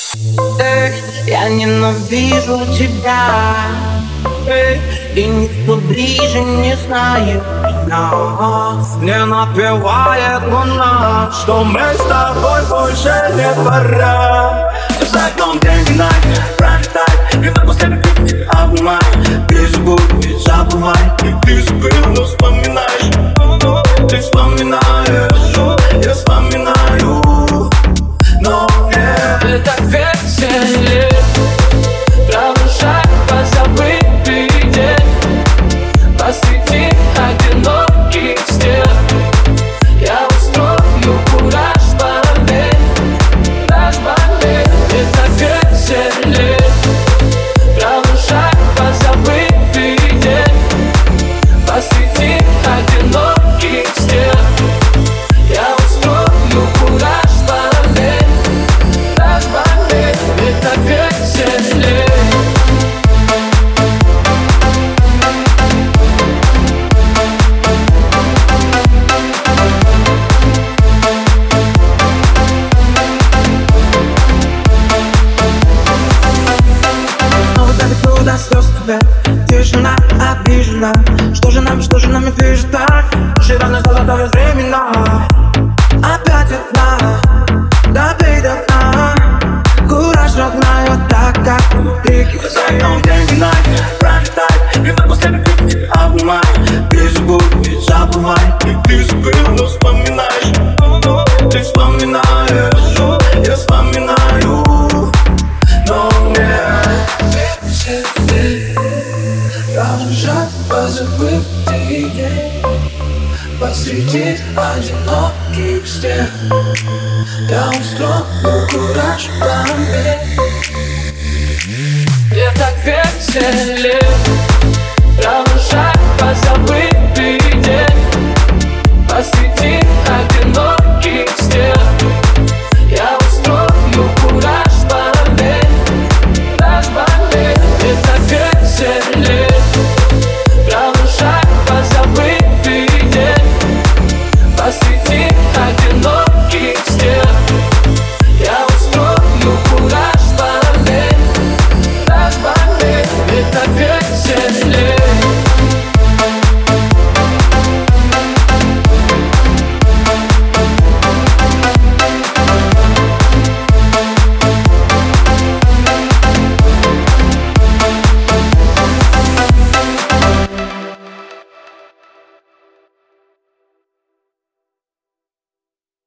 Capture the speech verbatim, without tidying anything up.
Эй, я ненавижу тебя, эй, и никто ближе не знает меня. Не напевает луна, что мы с тобой больше не пора. За окном день и ночь пролетает, и на после тебя обнимай. Ты забудь, забывай, и ты забыл, но вспоминаешь. Ты вспоминаешь, я вспоминаю, но нет. Ты так весели, продолжай позабытый день посреди одиноких стен. Я устрою кураж болеть, кураж болеть. Ты так весели, продолжай позабытый день посреди одиноких стен. Я устрою кураж болеть, кураж болеть. Ты так весели. Снова далеко до слез тебя. Тишина обижена. Что же нам, что же нам движет так? Ширина золотое времена. Опять одна, добей до дна. Кураж, родная, так как внутри. За окном день и ночь пролетает, и на после тебя обнимай. Ты забудь, забывай, и ты забыл, но вспоминаешь. Ты вспоминаешь, я вспоминаю, но нет. Продолжай позабытый день посреди одиноких стен. Я устрою кураж болеть. Ты так весели, продолжай позабытый